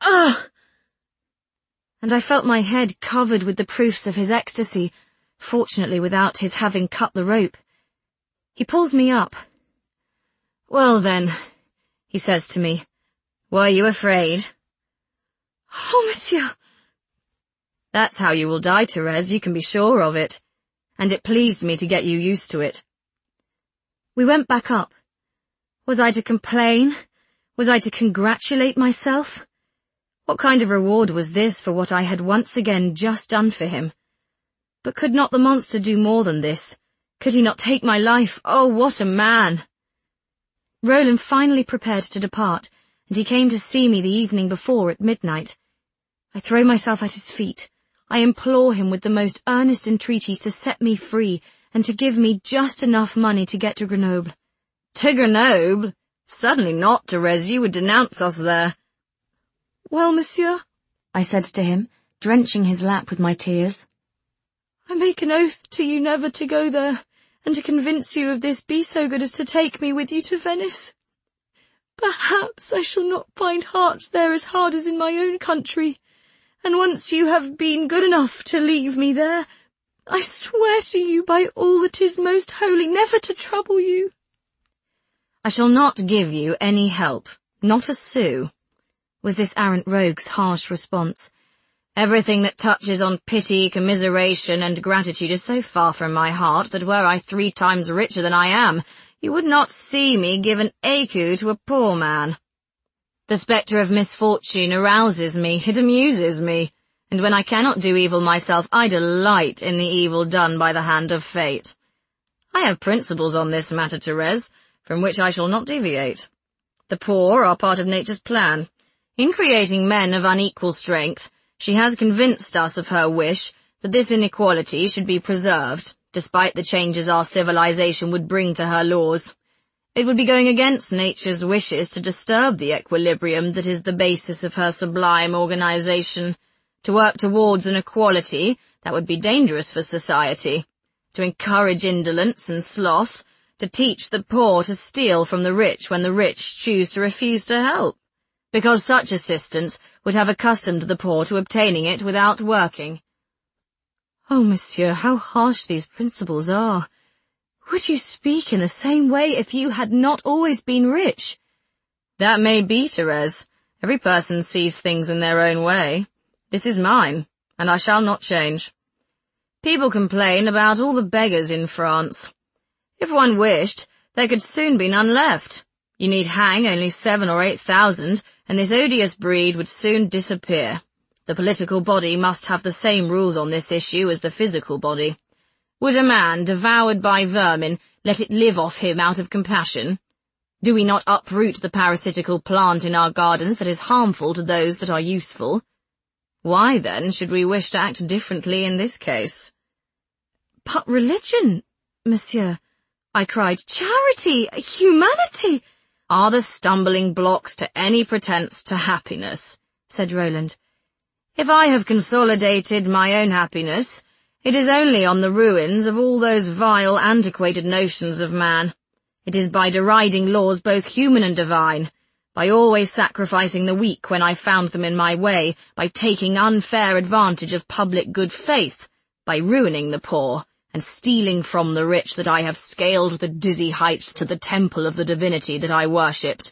And I felt my head covered with the proofs of his ecstasy, fortunately without his having cut the rope. He pulls me up. "Well then," he says to me, "were you afraid?" "Oh, monsieur." "That's how you will die, Thérèse, you can be sure of it. And it pleased me to get you used to it." We went back up. Was I to complain? Was I to congratulate myself? What kind of reward was this for what I had once again just done for him? But could not the monster do more than this? Could he not take my life? Oh, what a man! Roland finally prepared to depart, and he came to see me the evening before at midnight. I throw myself at his feet. I implore him with the most earnest entreaties to set me free, and to give me just enough money to get to Grenoble. "To Grenoble? Certainly not, Thérèse, you would denounce us there." "Well, monsieur," I said to him, drenching his lap with my tears, "I make an oath to you never to go there, and to convince you of this, be so good as to take me with you to Venice. Perhaps I shall not find hearts there as hard as in my own country, and once you have been good enough to leave me there, I swear to you by all that is most holy never to trouble you." "I shall not give you any help, not a sou," was this arrant rogue's harsh response. "Everything that touches on pity, commiseration, and gratitude is so far from my heart that were I 3 times richer than I am, you would not see me give an écu to a poor man. The spectre of misfortune arouses me, it amuses me, and when I cannot do evil myself, I delight in the evil done by the hand of fate. I have principles on this matter, Thérèse, from which I shall not deviate. The poor are part of nature's plan. In creating men of unequal strength, she has convinced us of her wish that this inequality should be preserved, despite the changes our civilization would bring to her laws. It would be going against nature's wishes to disturb the equilibrium that is the basis of her sublime organization. To work towards an equality that would be dangerous for society. To encourage indolence and sloth. To teach the poor to steal from the rich when the rich choose to refuse to help. Because such assistance would have accustomed the poor to obtaining it without working. Oh, monsieur, how harsh these principles are. Would you speak in the same way if you had not always been rich? That may be, Therese. Every person sees things in their own way. This is mine, and I shall not change. People complain about all the beggars in France. If one wished, there could soon be none left. You need hang only 7,000 or 8,000, and this odious breed would soon disappear. The political body must have the same rules on this issue as the physical body. Would a man devoured by vermin let it live off him out of compassion? Do we not uproot the parasitical plant in our gardens that is harmful to those that are useful? Why, then, should we wish to act differently in this case? But religion, monsieur, I cried, charity, humanity, are the stumbling blocks to any pretence to happiness, said Roland. If I have consolidated my own happiness, it is only on the ruins of all those vile, antiquated notions of man. It is by deriding laws both human and divine, by always sacrificing the weak when I found them in my way, by taking unfair advantage of public good faith, by ruining the poor, and stealing from the rich that I have scaled the dizzy heights to the temple of the divinity that I worshipped.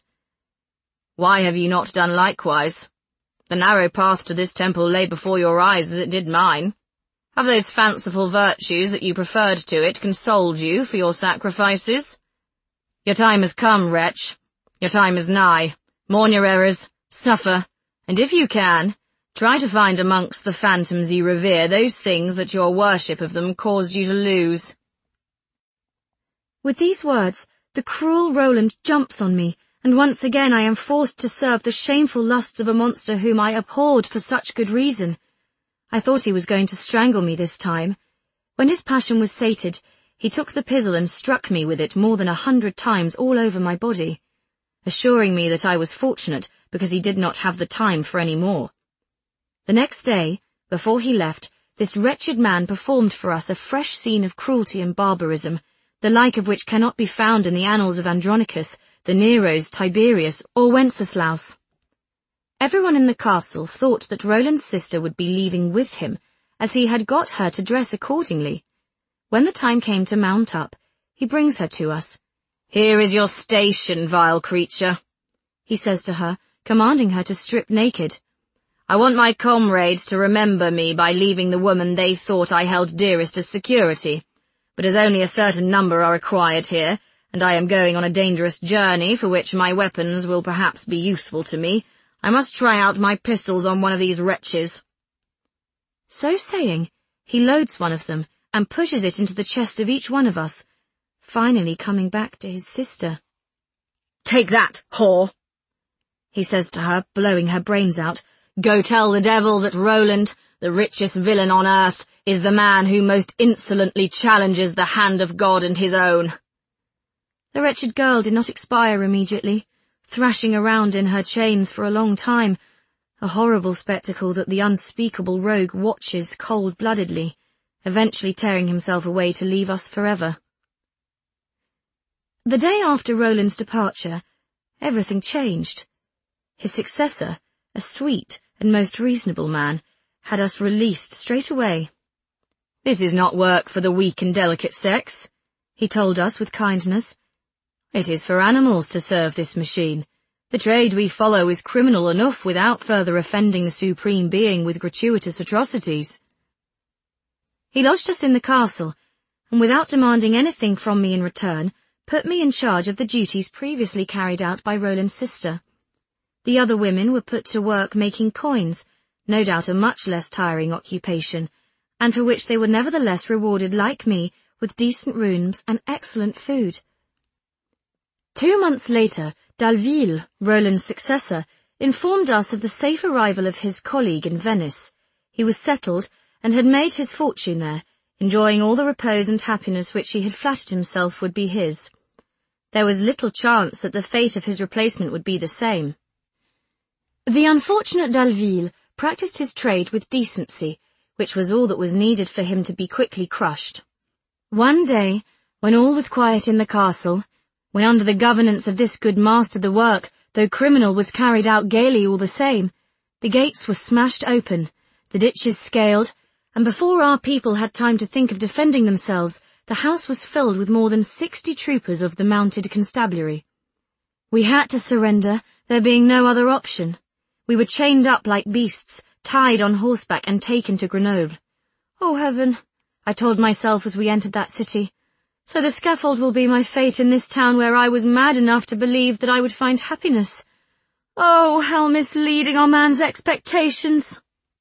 Why have you not done likewise? The narrow path to this temple lay before your eyes as it did mine. Have those fanciful virtues that you preferred to it consoled you for your sacrifices? Your time has come, wretch. Your time is nigh. Mourn your errors, suffer, and if you can, try to find amongst the phantoms you revere those things that your worship of them caused you to lose. With these words, the cruel Roland jumps on me, and once again I am forced to serve the shameful lusts of a monster whom I abhorred for such good reason. I thought he was going to strangle me this time. When his passion was sated, he took the pizzle and struck me with it more than 100 times all over my body, assuring me that I was fortunate because he did not have the time for any more. The next day, before he left, this wretched man performed for us a fresh scene of cruelty and barbarism, the like of which cannot be found in the annals of Andronicus, the Neros, Tiberius, or Wenceslaus. Everyone in the castle thought that Roland's sister would be leaving with him, as he had got her to dress accordingly. When the time came to mount up, he brings her to us. "Here is your station, vile creature," he says to her, commanding her to strip naked. "I want my comrades to remember me by leaving the woman they thought I held dearest as security. But as only a certain number are required here, and I am going on a dangerous journey for which my weapons will perhaps be useful to me, I must try out my pistols on one of these wretches." So saying, he loads one of them and pushes it into the chest of each one of us, finally coming back to his sister. "Take that, whore," he says to her, blowing her brains out. "Go tell the devil that Roland, the richest villain on earth, is the man who most insolently challenges the hand of God and his own." The wretched girl did not expire immediately, thrashing around in her chains for a long time, a horrible spectacle that the unspeakable rogue watches cold-bloodedly, eventually tearing himself away to leave us forever. The day after Roland's departure, everything changed. His successor, a sweet and most reasonable man, had us released straight away. "This is not work for the weak and delicate sex," he told us with kindness. "It is for animals to serve this machine. The trade we follow is criminal enough without further offending the Supreme Being with gratuitous atrocities." He lodged us in the castle, and without demanding anything from me in return, put me in charge of the duties previously carried out by Roland's sister. The other women were put to work making coins, no doubt a much less tiring occupation, and for which they were nevertheless rewarded like me with decent rooms and excellent food. 2 months later, Dalville, Roland's successor, informed us of the safe arrival of his colleague in Venice. He was settled and had made his fortune there, enjoying all the repose and happiness which he had flattered himself would be his. There was little chance that the fate of his replacement would be the same. The unfortunate Dalville practised his trade with decency, which was all that was needed for him to be quickly crushed. One day, when all was quiet in the castle, when under the governance of this good master the work, though criminal, was carried out gaily all the same, the gates were smashed open, the ditches scaled, and before our people had time to think of defending themselves, the house was filled with more than 60 troopers of the mounted constabulary. We had to surrender, there being no other option. We were chained up like beasts, tied on horseback and taken to Grenoble. Oh, heaven, I told myself as we entered that city. So the scaffold will be my fate in this town where I was mad enough to believe that I would find happiness. Oh, how misleading are man's expectations!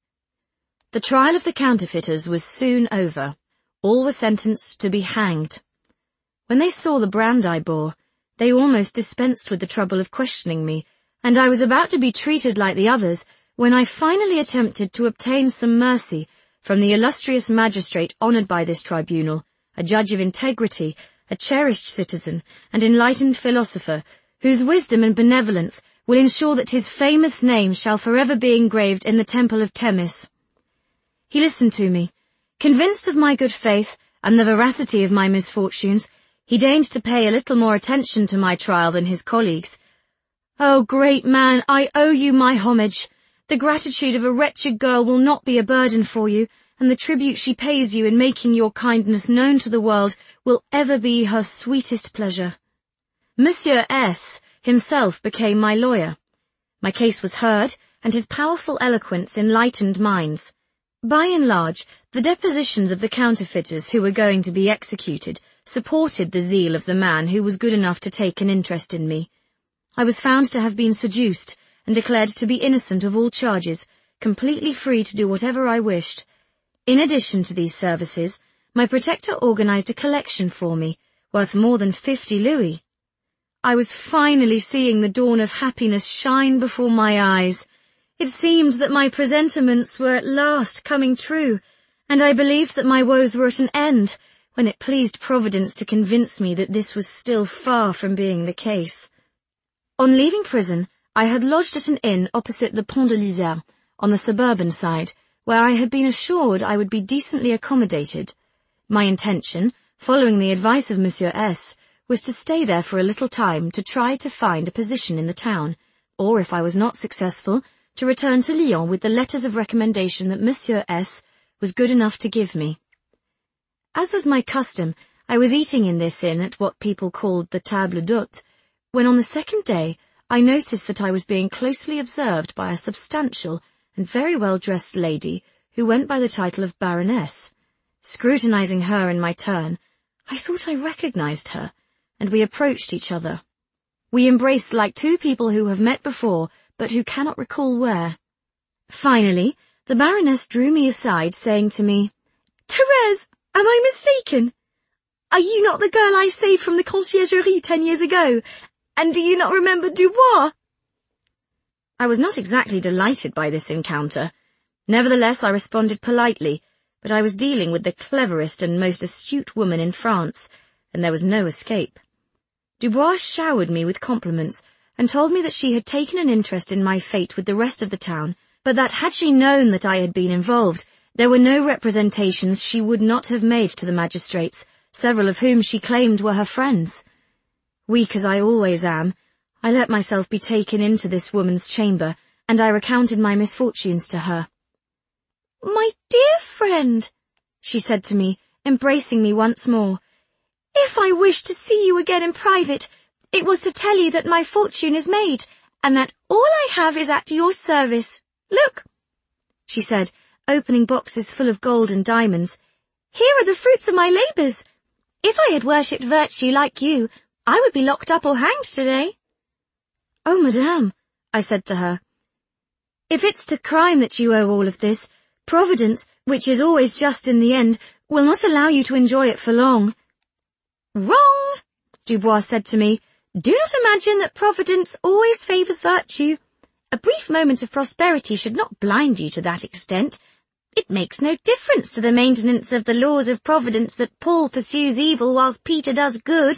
The trial of the counterfeiters was soon over. All were sentenced to be hanged. When they saw the brand I bore, they almost dispensed with the trouble of questioning me, and I was about to be treated like the others when I finally attempted to obtain some mercy from the illustrious magistrate honoured by this tribunal, a judge of integrity, a cherished citizen, and enlightened philosopher, whose wisdom and benevolence will ensure that his famous name shall forever be engraved in the temple of Themis. He listened to me. Convinced of my good faith and the veracity of my misfortunes, he deigned to pay a little more attention to my trial than his colleagues. Oh, great man, I owe you my homage. The gratitude of a wretched girl will not be a burden for you, and the tribute she pays you in making your kindness known to the world will ever be her sweetest pleasure. Monsieur S. himself became my lawyer. My case was heard, and his powerful eloquence enlightened minds. By and large, the depositions of the counterfeiters who were going to be executed supported the zeal of the man who was good enough to take an interest in me. I was found to have been seduced, and declared to be innocent of all charges, completely free to do whatever I wished. In addition to these services, my protector organized a collection for me, worth more than 50 louis. I was finally seeing the dawn of happiness shine before my eyes. It seemed that my presentiments were at last coming true, and I believed that my woes were at an end, when it pleased Providence to convince me that this was still far from being the case. On leaving prison, I had lodged at an inn opposite the Pont de l'Isère, on the suburban side, where I had been assured I would be decently accommodated. My intention, following the advice of Monsieur S., was to stay there for a little time to try to find a position in the town, or if I was not successful, to return to Lyon with the letters of recommendation that Monsieur S. was good enough to give me. As was my custom, I was eating in this inn at what people called the table d'hôte, when on the second day I noticed that I was being closely observed by a substantial and very well-dressed lady who went by the title of Baroness. Scrutinizing her in my turn, I thought I recognized her, and we approached each other. We embraced like two people who have met before, but who cannot recall where. Finally, the Baroness drew me aside, saying to me, "Thérèse, am I mistaken? Are you not the girl I saved from the conciergerie 10 years ago? And do you not remember Dubois?" I was not exactly delighted by this encounter. Nevertheless, I responded politely, but I was dealing with the cleverest and most astute woman in France, and there was no escape. Dubois showered me with compliments, and told me that she had taken an interest in my fate with the rest of the town, but that had she known that I had been involved, there were no representations she would not have made to the magistrates, several of whom she claimed were her friends. Weak as I always am, I let myself be taken into this woman's chamber, and I recounted my misfortunes to her. "My dear friend," she said to me, embracing me once more, "if I wished to see you again in private, it was to tell you that my fortune is made, and that all I have is at your service. Look," she said, opening boxes full of gold and diamonds. "Here are the fruits of my labours. If I had worshipped virtue like you, I would be locked up or hanged today." "Oh, madame," I said to her, "if it's to crime that you owe all of this, Providence, which is always just in the end, will not allow you to enjoy it for long." "Wrong," Dubois said to me, Do not imagine that Providence always favours virtue. A brief moment of prosperity should not blind you to that extent. It makes no difference to the maintenance of the laws of Providence that Paul pursues evil whilst Peter does good.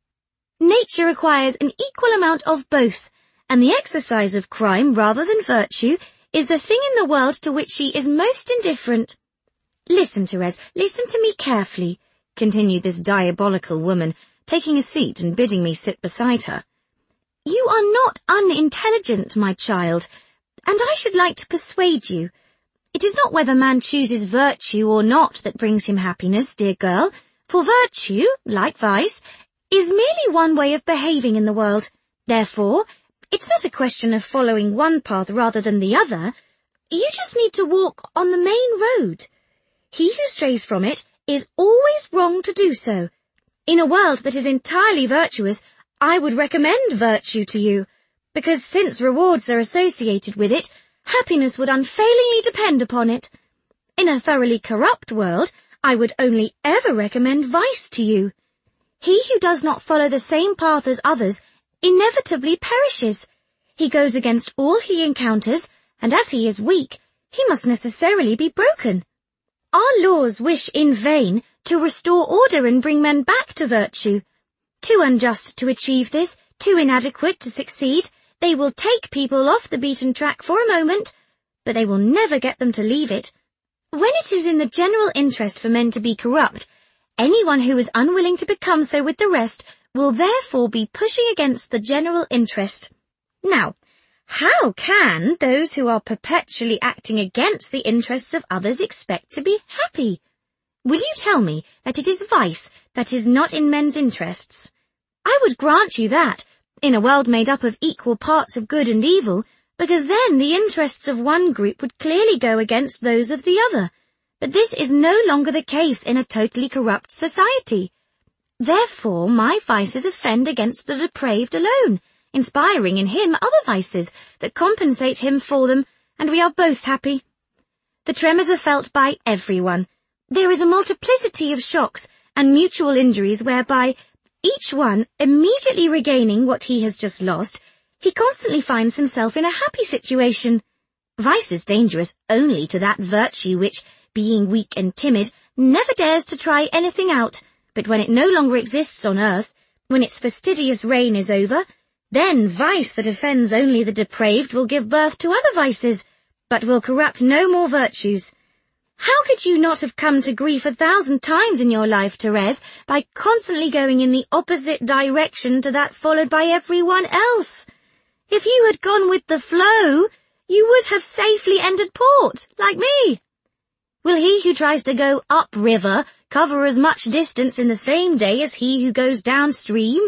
Nature requires an equal amount of both, and the exercise of crime rather than virtue is the thing in the world to which she is most indifferent. Listen, Therese, listen to me carefully, continued this diabolical woman, taking a seat and bidding me sit beside her. You are not unintelligent, my child, and I should like to persuade you. It is not whether man chooses virtue or not that brings him happiness, dear girl, for virtue, like vice, is merely one way of behaving in the world. Therefore, it's not a question of following one path rather than the other. You just need to walk on the main road. He who strays from it is always wrong to do so. In a world that is entirely virtuous, I would recommend virtue to you, because since rewards are associated with it, happiness would unfailingly depend upon it. In a thoroughly corrupt world, I would only ever recommend vice to you. He who does not follow the same path as others inevitably perishes. He goes against all he encounters, and as he is weak, he must necessarily be broken. Our laws wish in vain to restore order and bring men back to virtue. Too unjust to achieve this, too inadequate to succeed, they will take people off the beaten track for a moment, but they will never get them to leave it. When it is in the general interest for men to be corrupt, anyone who is unwilling to become so with the rest will therefore be pushing against the general interest. Now, how can those who are perpetually acting against the interests of others expect to be happy? Will you tell me that it is vice that is not in men's interests? I would grant you that, in a world made up of equal parts of good and evil, because then the interests of one group would clearly go against those of the other. But this is no longer the case in a totally corrupt society. Therefore, my vices offend against the depraved alone, inspiring in him other vices that compensate him for them, and we are both happy. The tremors are felt by everyone. There is a multiplicity of shocks and mutual injuries whereby, each one immediately regaining what he has just lost, he constantly finds himself in a happy situation. Vice is dangerous only to that virtue which, being weak and timid, never dares to try anything out, but when it no longer exists on earth, when its fastidious reign is over, then vice that offends only the depraved will give birth to other vices, but will corrupt no more virtues. How could you not have come to grief 1,000 times in your life, Therese, by constantly going in the opposite direction to that followed by everyone else? If you had gone with the flow, you would have safely entered port, like me. Will he who tries to go upriver cover as much distance in the same day as he who goes downstream?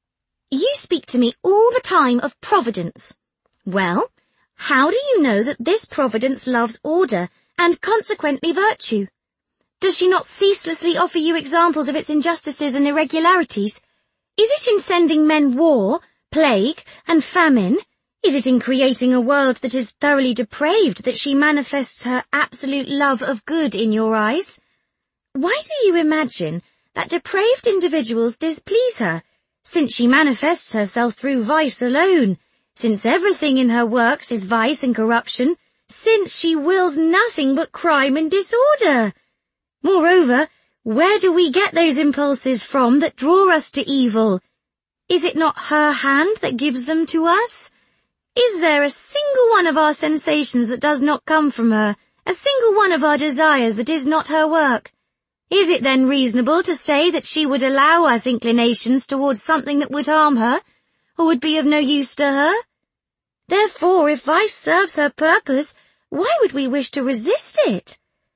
You speak to me all the time of Providence. Well, how do you know that this Providence loves order and consequently virtue? Does she not ceaselessly offer you examples of its injustices and irregularities? Is it in sending men war, plague, and famine? Is it in creating a world that is thoroughly depraved that she manifests her absolute love of good in your eyes? Why do you imagine that depraved individuals displease her, since she manifests herself through vice alone, since everything in her works is vice and corruption, since she wills nothing but crime and disorder? Moreover, where do we get those impulses from that draw us to evil? Is it not her hand that gives them to us? Is there a single one of our sensations that does not come from her, a single one of our desires that is not her work? Is it then reasonable to say that she would allow us inclinations towards something that would harm her, or would be of no use to her? Therefore, if vice serves her purpose, why would we wish to resist it?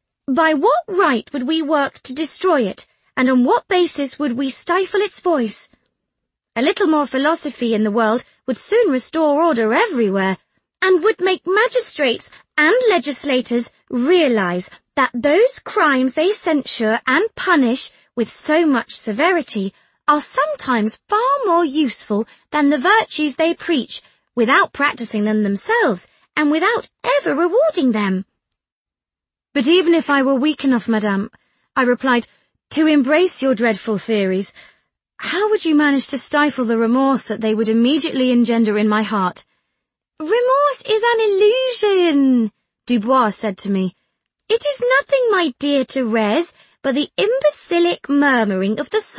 By what right would we work to destroy it, and on what basis would we stifle its voice? A little more philosophy in the world would soon restore order everywhere, and would make magistrates and legislators realize that those crimes they censure and punish with so much severity are sometimes far more useful than the virtues they preach, without practicing them themselves, and without ever rewarding them. But even if I were weak enough, madame, I replied, to embrace your dreadful theories, How would you manage to stifle the remorse that they would immediately engender in my heart? Remorse is an illusion, Dubois said to me. It is nothing, my dear Therese, but the imbecilic murmuring of the